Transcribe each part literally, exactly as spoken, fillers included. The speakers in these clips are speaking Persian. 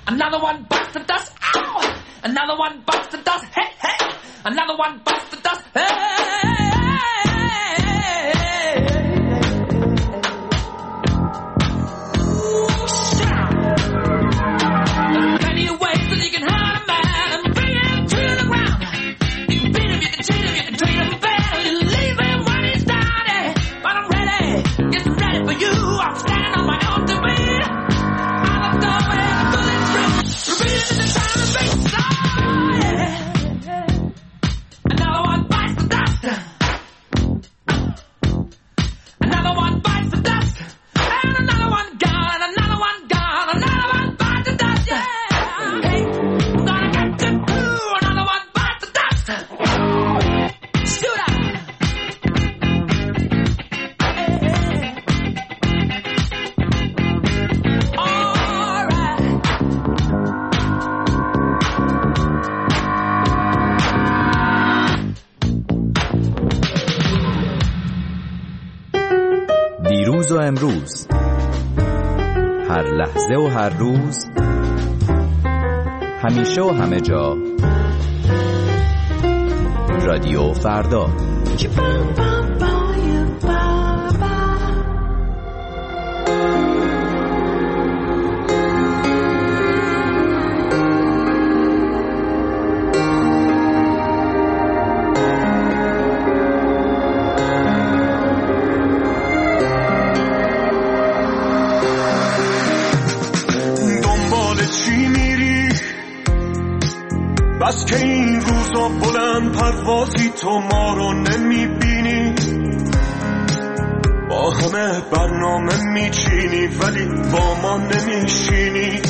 Another one bites the dust. Ow! Another one bites the dust. Hey, hey! Another one bites the dust. Hey! دیروز و امروز، هر لحظه و هر روز، همیشه و همه جا، رادیو فردا. بس که این روزا بلند پروازی تو ما رو نمیبینی، با همه برنامه میچینی ولی با ما نمیشینی.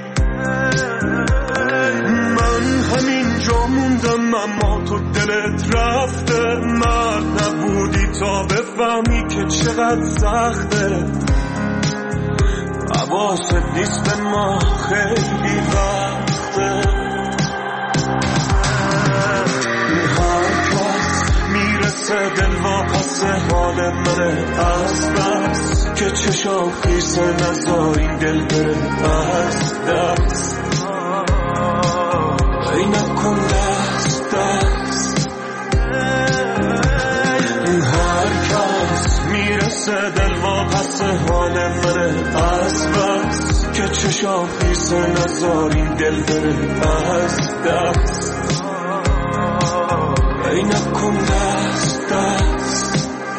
من همینجا موندم اما تو دلت رفته، مرد نبودی تا بفهمی که چقدر سخته. حواست نیست به ما خیلی وقته. دل واپس حال منه از بس که چشام خیسه نزار این دل بره از دست. ای نکن دست دست. هر کس میرسه دل واپس حال منه از بس که چشام خیسه نزار این دل بره از دست. ای نکن دست دست.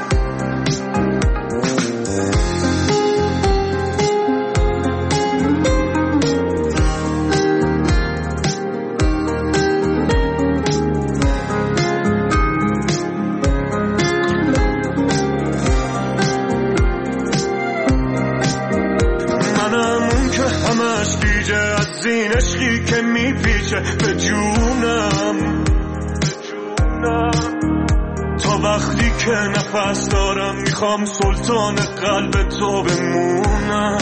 منم اون که همش گیجه از این عشقی که میپیچه به جونم، تا وقتی که نفس دارم میخوام سلطان قلب تو بمونم.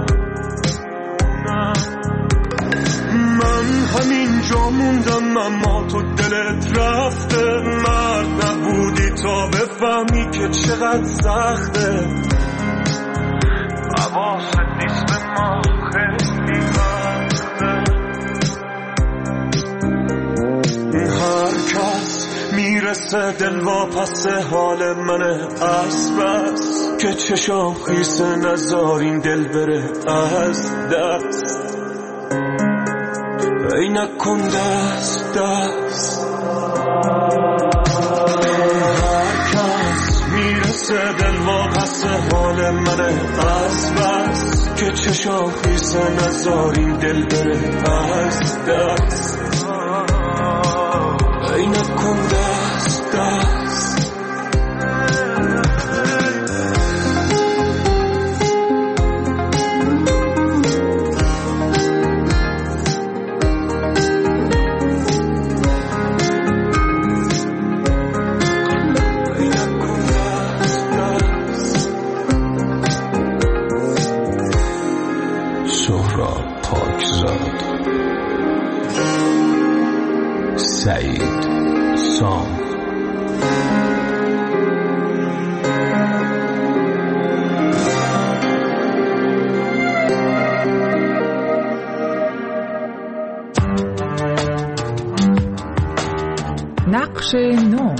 من همینجا موندم اما تو دلت رفته، مرد نبودی تا بفهمی که چقدر سخته. حواست نیست به ما خیلی وقته. هر کس میرسه دل واپس حال منه از بس که چشام خیسه نزار این دل بره از دست. ای نکن دست دست. هر کس میرسه دل واپس حال منه از بس که چشام خیسه نزار این دل بره از دست. ای نکن دست دست. سهراب پاکزاد، سعید سام. بخش نو.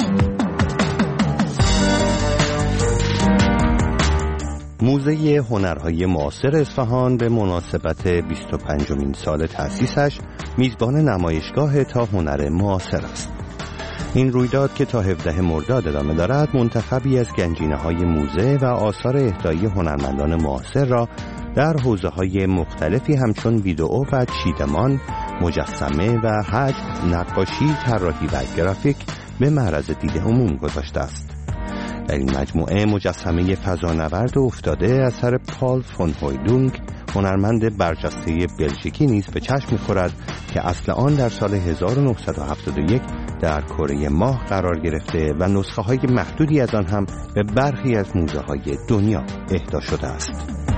موزه هنرهای معاصر اصفهان به مناسبت بیست و پنجمین سال تأسیسش میزبان نمایشگاه تا هنر معاصر است. این رویداد که تا هفدهم مرداد ادامه دارد منتخبی از گنجینه‌های موزه و آثار اهدایی هنرمندان معاصر را در حوزه‌های مختلفی همچون ویدئو و چیدمان، مجسمه و حجم، نقاشی، طراحی و گرافیک به معرض دید عموم گذاشته است. در این مجموعه مجسمه فضانورد افتاده اثر پال فون هویدونگ، هنرمند برجسته بلژیکی نیز به چشم می‌خورد که اصل آن در سال هزار و نهصد و هفتاد و یک در کره ماه قرار گرفته و نسخه‌های محدودی از آن هم به برخی از موزه‌های دنیا اهدا شده است.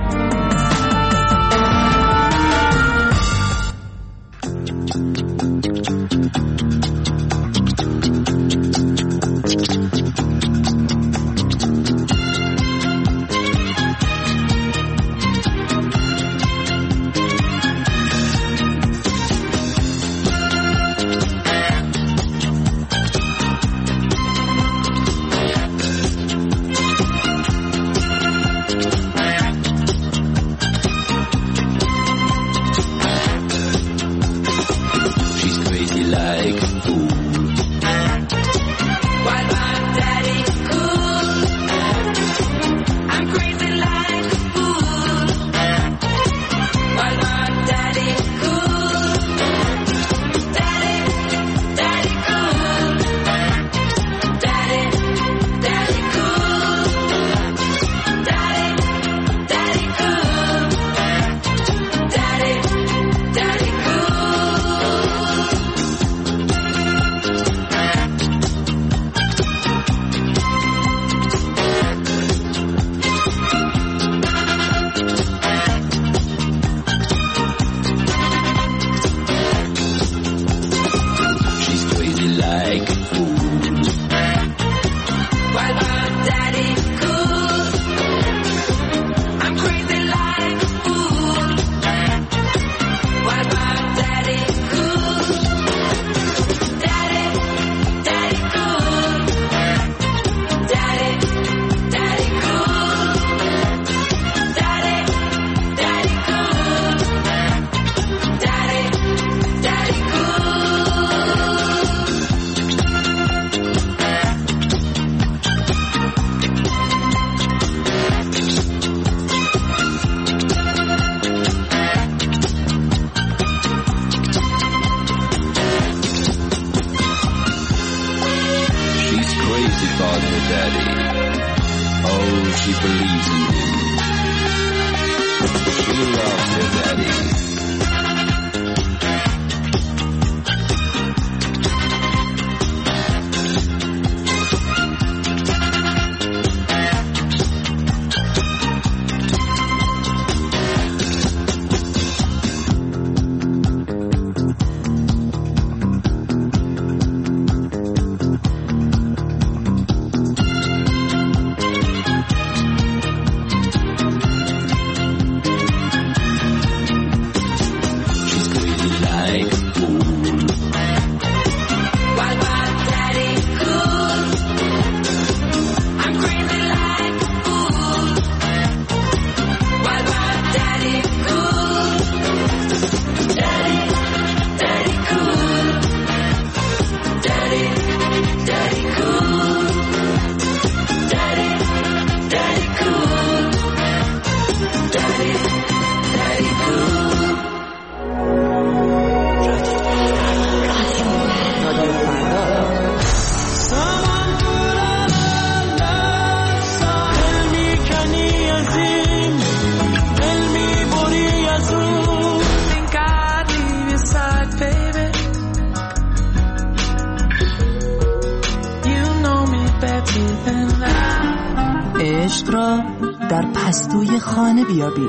عشق را در پستوی خانه بیابید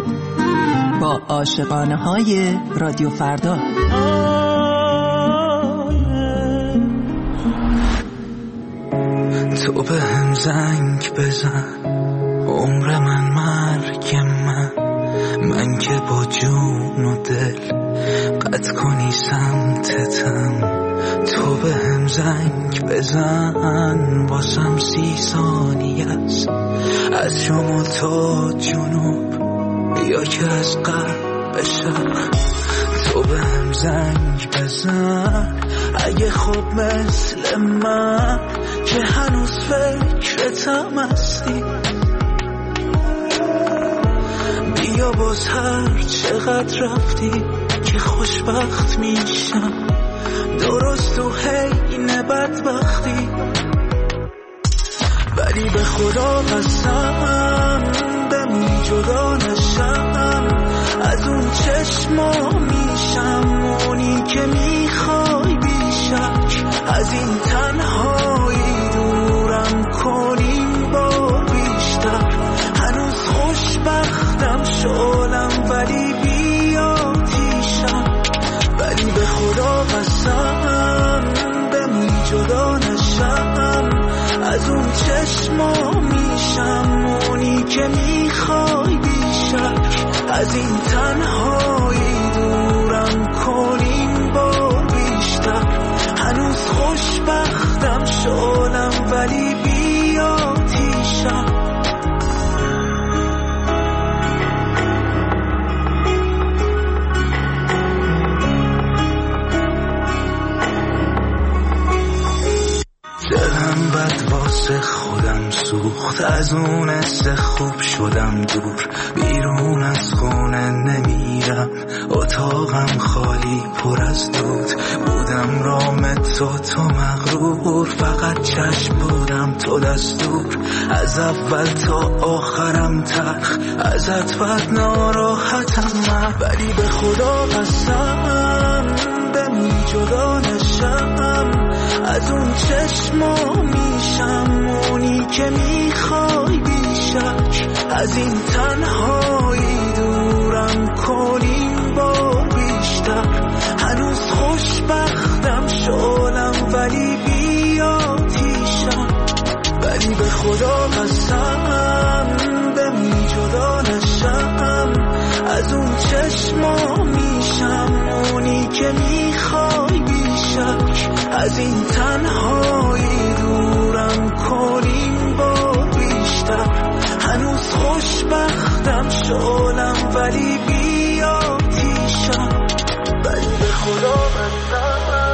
با عاشقانه های رادیو فردا. تو به هم زنگ بزن، عمر من مرگ من، من که با جون و دل قطع کنی سمتتم. تو به هم زنگ بزن واسم سی ثانیه است، از شمال تا جنوب یا که از غرب به شرق. تو بهم زنگ بزن اگه خب مثل من که هنوز فکرتم هستی. بیا باز هر چقدر رفتی که خوشبخت میشم، درست تو حین بدبختی. ولی به خدا قسم بمون جدا نشم از اون چشما، میشم اونی که میخوای بیشک. از این تنهایی دورم کنیم بار بیشتر. هنوز خوشبختم شلم ولی بیا تیشم. ولی به خدا قسم بمون جدا نشم از اون چشما، میشم اونی که میخوای بیشک. از این تنهایی دورم کنیم بار بیشتر. هنوز خوشبختم شلم ولی بیا تیشم. دلم بد واسه خودم سوخت، از اون حس خوب شدم دور. بیرون از خونه نمیرم، اتاقم خالی پر از دود. بودم رام تو تو مغرور، فقط چشم بودم تو دستور. از اول تا آخرم تلخ، ازت بد ناراحتم من. ولی به خدا قسم بمون جدا نشم از اون چشما، میشم اونی که میخوای بیشک. از این تنهایی دورم کنیم بار بیشتر. هنوز خوشبختم شلم ولی بیا تیشم. ولی به خدا قسم بمون جدا نشم از اون چشما، میشم اونی که میخوای بیشک. از این تنهایی دورم کنیم بار بیشتر. هنوز خوشبختم شلم ولی بیا تیشم. ولی به خدا قسم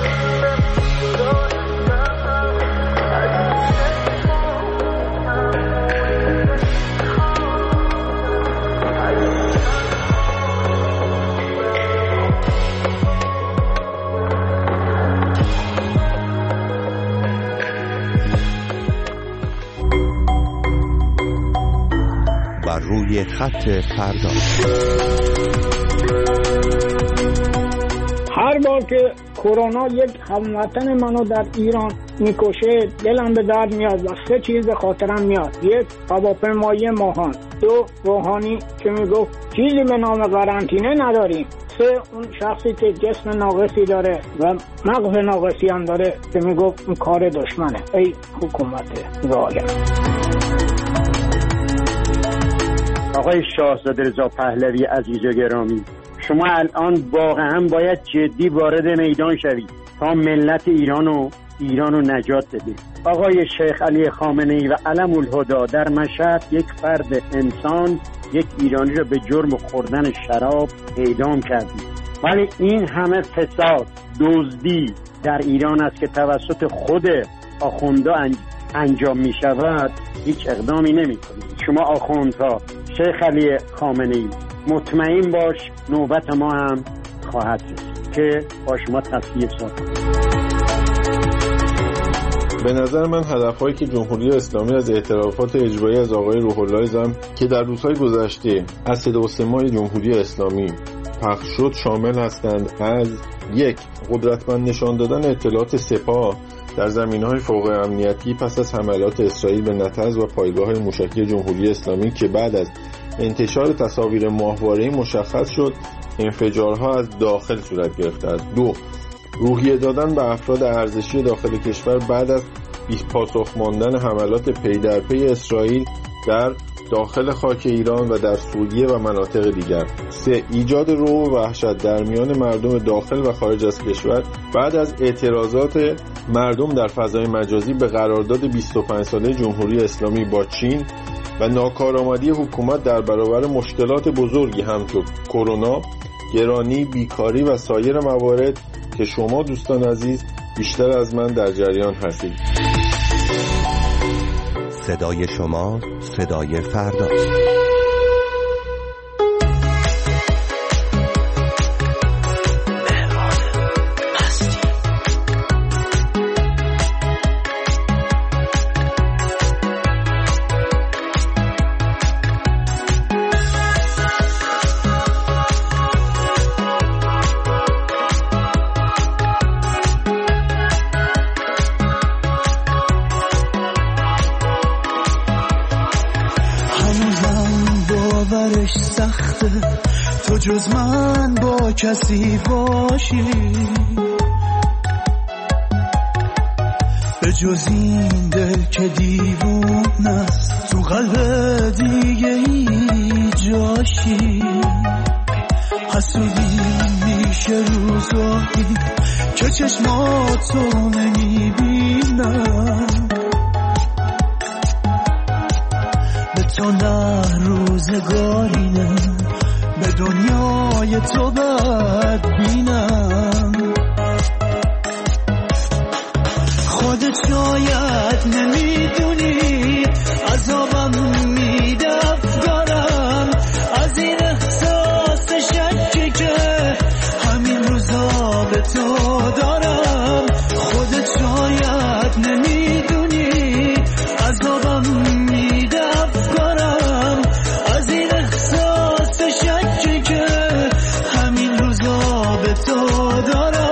روی خط فردا. هر بار که کرونا یک هموطن منو در ایران میکشه دلم به درد میاد و سه چیز خاطرم میاد. یک، هواپیمایی ماهان. دو، روحانی که میگفت چیزی به نام قرنطینه نداریم. سه، اون شخصی که جسم ناقصی داره و مغز ناقصی هم داره که میگفت اون کار دشمنه. ای حکومت ظالم. آقای شاهزاده رضا پهلوی عزیز و گرامی، شما الان واقعا باید جدی وارد میدان شوید تا ملت ایران و ایران رو نجات بدید. آقای شیخ علی خامنه‌ای و علم الهدا در مشهد یک فرد انسان، یک ایرانی رو به جرم خوردن شراب اعدام کردید. ولی این همه فساد، دزدی در ایران است که توسط خود آخوندا انجام می شود، هیچ اقدامی نمی کنید. شما آخوندها، شیخ علی خامنه‌ای، مطمئن باش نوبت ما هم خواهد رسید که با شما تصویر سازد. به نظر من هدفهایی که جمهوری اسلامی از اعترافات اجرایی از آقای روح الله زم که در روزهای گذشته از صدا و سیمای جمهوری اسلامی پخش شد شامل هستند از یک، قدرتمند نشان دادن اطلاعات سپاه در زمینه‌های فوق امنیتی پس از حملات اسرائیل به نطنز و پایگاه موشکی جمهوری اسلامی که بعد از انتشار تصاویر ماهواره‌ای مشخص شد انفجارها از داخل صورت گرفته است. دو، روحیه دادن به افراد ارزشی داخل کشور بعد از پاسخ ماندن حملات پی در پی اسرائیل در داخل خاک ایران و در سوریه و مناطق دیگر. سه، ایجاد رعب و وحشت در میان مردم داخل و خارج از کشور بعد از اعتراضات مردم در فضای مجازی به قرارداد بیست و پنج ساله جمهوری اسلامی با چین و ناکارآمدی حکومت در برابر مشکلات بزرگی همچون کرونا، گرانی، بیکاری و سایر موارد که شما دوستان عزیز بیشتر از من در جریان هستید. صدای شما صدای فرداست. تو جز من با کسی باشی، به جز این دل که دیوون است تو قلب دیگه ای جاشی. حسودی میشه روزایی که چشماتو نمیبینم، به تو نه روزگاری نه به دنیای تو بد بینم. خودت شاید نمیدونی عذابم میده افکارم از این احساس شکی که همین روزا به تو دارم. خودت شاید نمیدونی عذابم میده افکارم از این احساس شکی که همین روزا به تو دارم.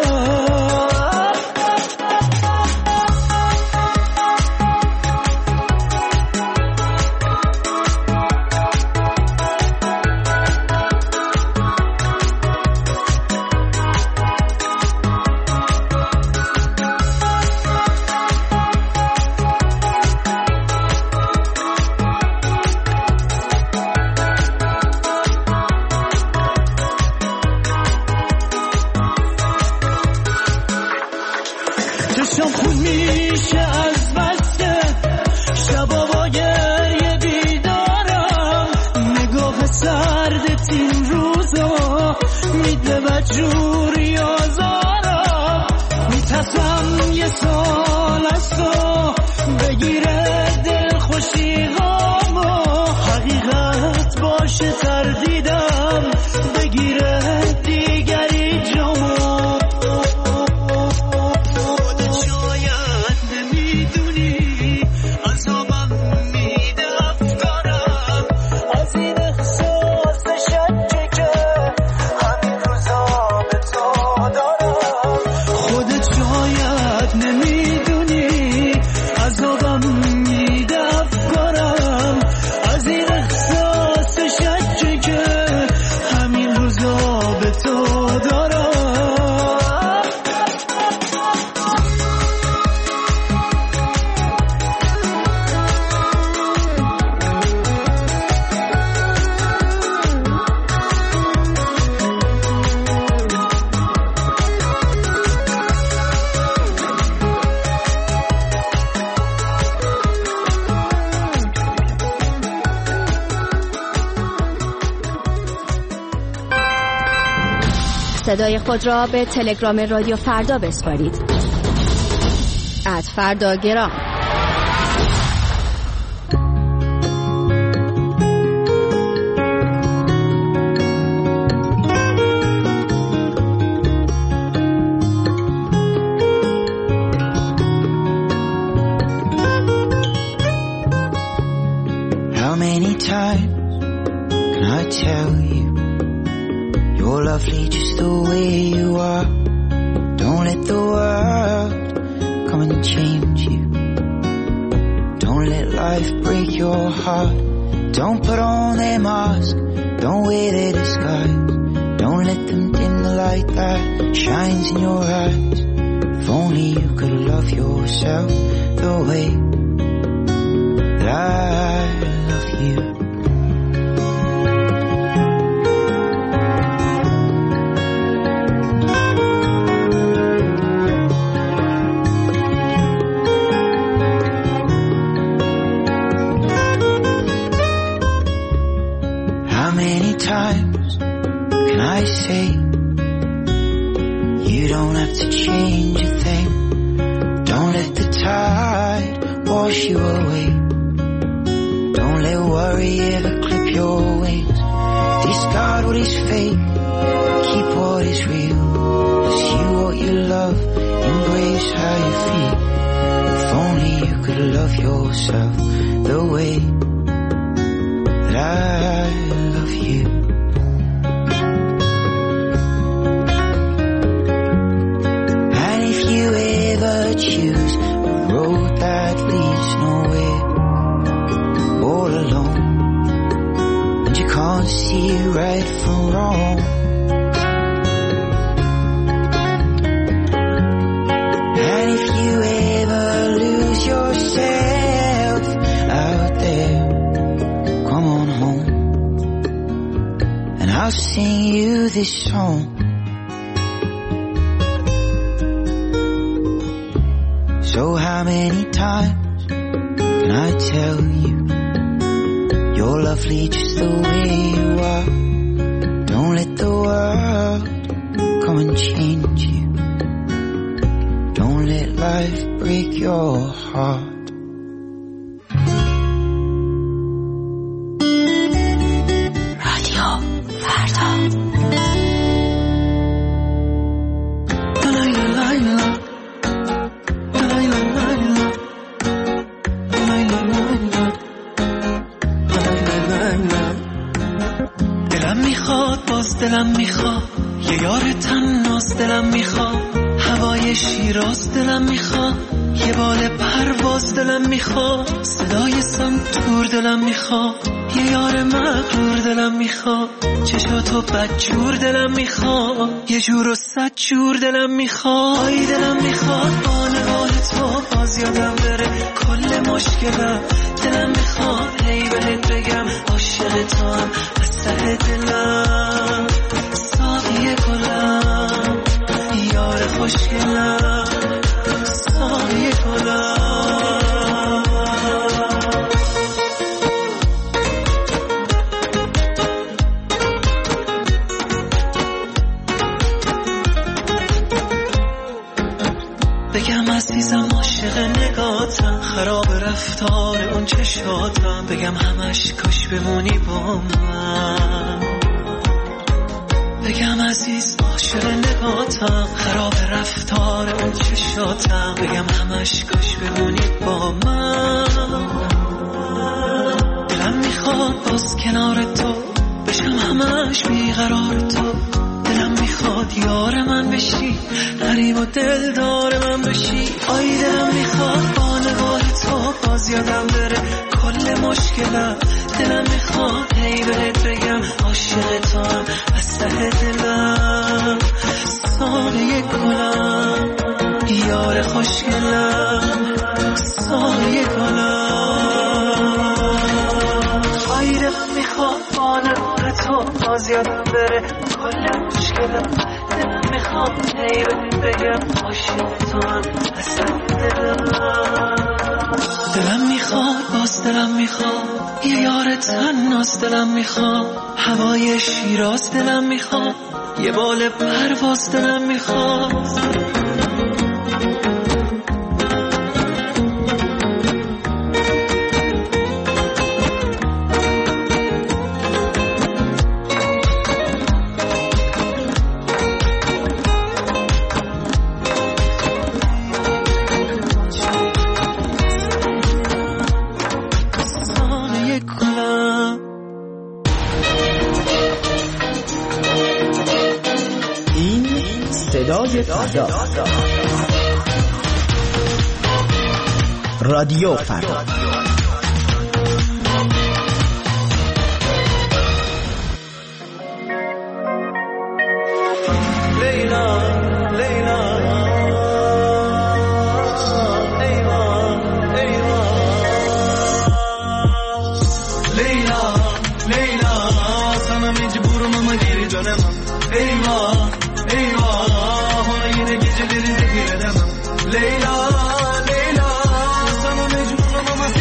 جوری آزارم میترسم یه سال از تو بگیره دل خوشی غامو، حقیقت باشه تردیدم بگیره دیگری جامو. خودت شاید نمیدونی عذابم میده افکارم از این احساس شکی که همین روزا به تو دارم. خودت شاید نمیدونی عذابم میده افکارم از این احساس شکی که همین روزا به تو دارم. صدای خود را به تلگرام رادیو فردا بسپارید. ات فرداگرام. How many times can I tell you you're lovely just the way you are? Don't let the world come and change you. Don't let life break your heart. Don't put on their mask, don't wear their disguise. Don't let them dim the light that shines in your eyes. If only you could love yourself the way that I love you. many times can I say you don't have to change a thing? Don't let the tide wash you away. Don't let worry ever clip your wings. Discard what is fake, keep what is real. Pursue what you love, embrace how you feel. If only you could love yourself the way that I love you. And if you ever choose a road that leads nowhere, all alone, and you can't see right from wrong, and if you ever lose yourself out there, come on home, and I'll sing you this song. So how many times can I tell you you're lovely just the way you are? Don't let the world come and change you. Don't let life break your heart. دلم میخواد یه یار تناس، دلم میخواد هوای شیراز، دلم میخواد یه بال پرواز، دلم میخواد صدای سنتور، دلم میخواد یه یار مغرور، دلم میخواد چشاتو بدجور، دلم میخواد یه جور و صد جور، دلم میخواد آی دلم میخواد با نگاه تو باز یادم بره کل مشکلم، دلم میخواد هی بهت بگم عاشق تو هم از ته دلم، ساقی گلم یار خوشگلم، ساقی گلم. بگم عزیزم عاشق نگاتم، خراب رفتار اون چشاتم، بگم همش کاش بمونی با من، بگم عزیز عاشق نگاتم، خراب رفتار اون چشاتم، بگم همش کاش بمونی با من. دلم میخواد باز کنار تو بشم همش بیقرار تو، دلم میخواد یار من بشی، غریب و دلدار من بشی، آی دلم میخواد با نگاه تو باز یادم بره کل مشکلم، دلم میخواد هی بهت بگم عاشق تو هم از ته دلم، ساقی گلم یار خوشگلم، ساقی گلم. آی دلم میخواد با نگاه تو باز یادم بره کل مشکلم، دلم میخواد هی بهت بگم عاشق تو هم از ته دلم، دلم میخواد باز دلم میخواد یه یار تناس، دلم میخواد هوای شیراز، دلم میخواد یه بال پرواز، دلم میخواد رادیو فردا. لیلا لیلا ایوان ایوان لیلا لیلا sana mecburum ama geri dönemem eyvah eyvah ona yine geceleri zehir edemem Leyla Leyla sana mecburum ama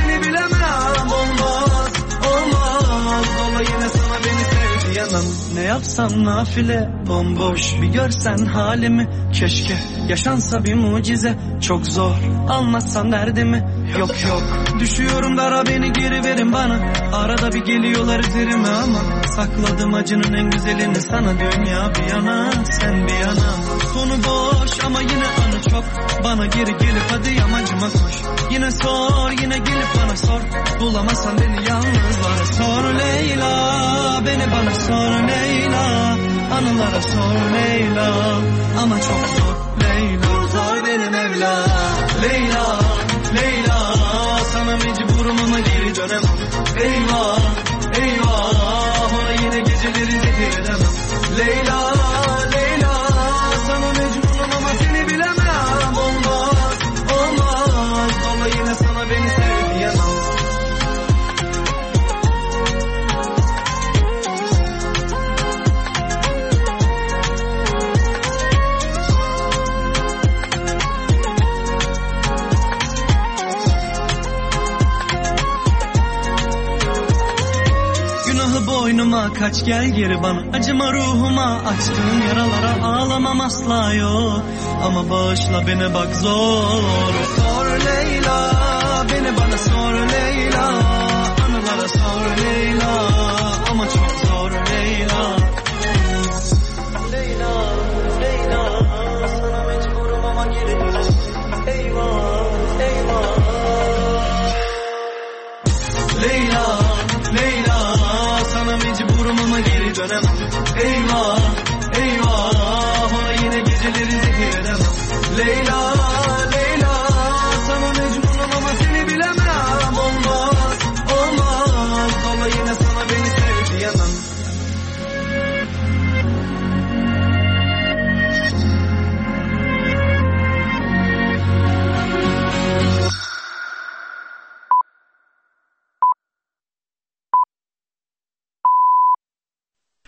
olsan ne yapsam nafile, bomboş bir görsen halimi. Keşke yaşansa bir mucize, çok zor anlatsan derdimi. Yok yok düşüyorum dara, beni geri verin bana. Arada bir geliyorlar üzerime ama sakladım acının en güzelini sana. Dünya bir yana sen bir yana, sonu boş ama yine anı çok. Bana geri gelip hadi yamacıma koş. Yine sor yine gelip bana sor. Bulamazsan beni yalnızlara sor Leyla. Beni bana sor Leyla. Anılara sor Leyla. Ama çok zor Leyla. Zor benim Mevla. Leyla Leyla, sana mecburum ama geri dönemem. Eyvah eyvah, ona yine geceleri zehir edemem. Leyla Leyla, sana mecburum ama seni bilemem. Olmaz olmaz, zorla yine sana beni sev diyemem. Boynuma kaç gel geri bana, acıma ruhuma, açtığım yaralara ağlamam asla yok. Ama bağışla beni bak zor. Sor Leyla, beni bana sor Leyla. Anılara sor Leyla, ama çok zor Leyla. Leyla, Leyla, sana mecburum ama geri dönem. Eyvah, eyvah. Leyla, Leyla, sana mecburum ama geri dönemem. Eyvah, eyvah, ona yine geceleri zehir edemem. Leyla